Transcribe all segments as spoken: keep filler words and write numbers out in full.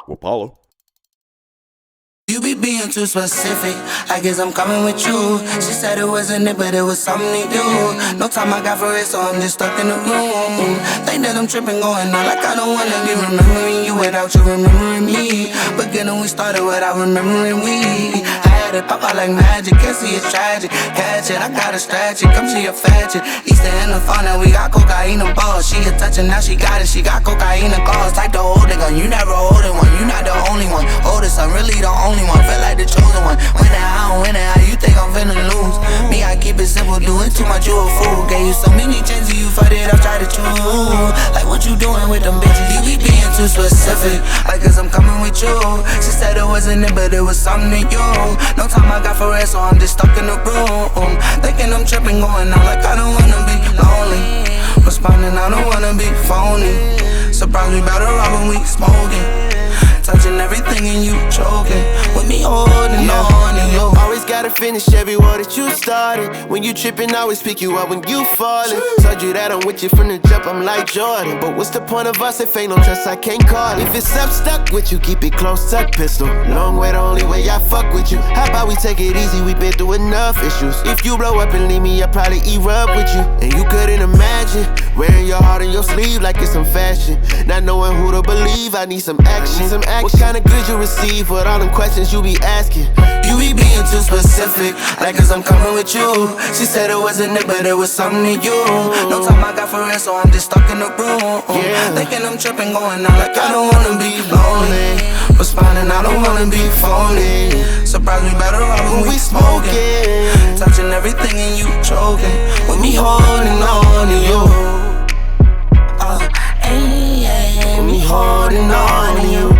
Apollo. You be being too specific, I guess I'm coming with you. She said it wasn't it, but it was something to do. No time I got for it, so I'm just stuck in the room. Think that I'm tripping going on like I don't wanna be remembering you without you remembering me. Beginning we started without remembering we. I had it pop out like magic, can't see it's tragic. Catch it, I gotta stretch it, come to your fetch it. Easter in the fun and we got cocaine and balls. She a touching, now she got it, she got cocaine and calls. Like the holding gun, you never holding one, you not the only one. Oldest, I'm really the only one, feel like the chosen one. When I don't win it, how you think I'm finna lose? Me, I keep it simple, doing too much, you a fool. Gave you so many chances, you fucked it up, try to choose. Like what you doing with them bitches? You be being too specific, like cause I'm coming with you. She said it wasn't it, but it was something to you. No time I got for rest, so I'm just stuck in the room. Thinking I'm tripping, going on like I don't wanna be lonely. Responding, I don't wanna be phony. Surprise me by the rock when we smoking. Touching everything and you choking. With me holding yeah. on and you always gotta finish every word that you started. When you tripping, I always pick you up when you falling. Told you that I'm with you from the jump, I'm like Jordan. But what's the point of us if ain't no trust, I can't call it. If it's up, stuck with you, keep it close, tuck pistol. Long way, the only way I fuck with you. How about we take it easy, we been through enough issues. If you blow up and leave me, I'll probably erupt with you. And you couldn't imagine wearing your heart on your sleeve like it's some fashion. Not knowing who to believe, I need some action, need some action. What kind of good you receive with all them questions you be asking? You be being too specific, like cause I'm coming with you. She said it wasn't it, but it was something to you. No time I got for rest, so I'm just stuck in the room. Yeah. Thinking I'm tripping, going on like I don't wanna be lonely. Responding, I don't wanna be phony. Surprise me better off when we smoking. Touching everything and you choking. With me holding on to you. Uh, ay, ay, me holding on to you.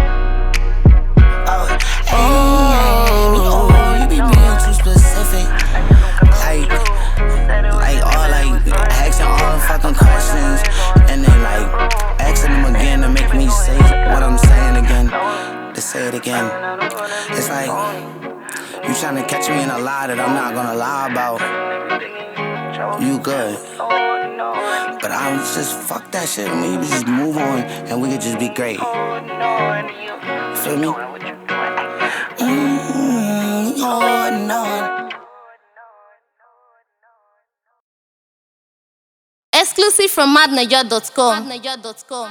Questions and then like asking them again to make me say what I'm saying again, to say it again. It's like you trying to catch me in a lie that I'm not gonna lie about. You good, but I'm just fuck that shit. I mean, you just move on and we could just be great. You feel me? Mm-hmm, oh, no. Exclusive from madnaja dot com.